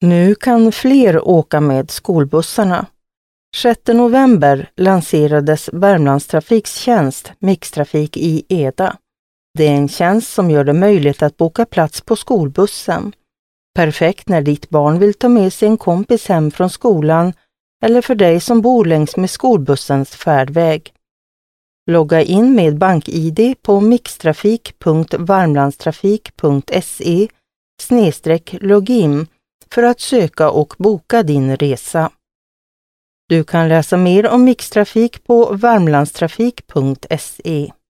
Nu kan fler åka med skolbussarna. 6 november lanserades Värmlandstrafiks tjänst Mixtrafik i Eda. Det är en tjänst som gör det möjligt att boka plats på skolbussen. Perfekt när ditt barn vill ta med sig en kompis hem från skolan eller för dig som bor längs med skolbussens färdväg. Logga in med BankID på mixtrafik.varmlandstrafik.se/login för att söka och boka din resa. Du kan läsa mer om Mixtrafik på varmlandstrafik.se.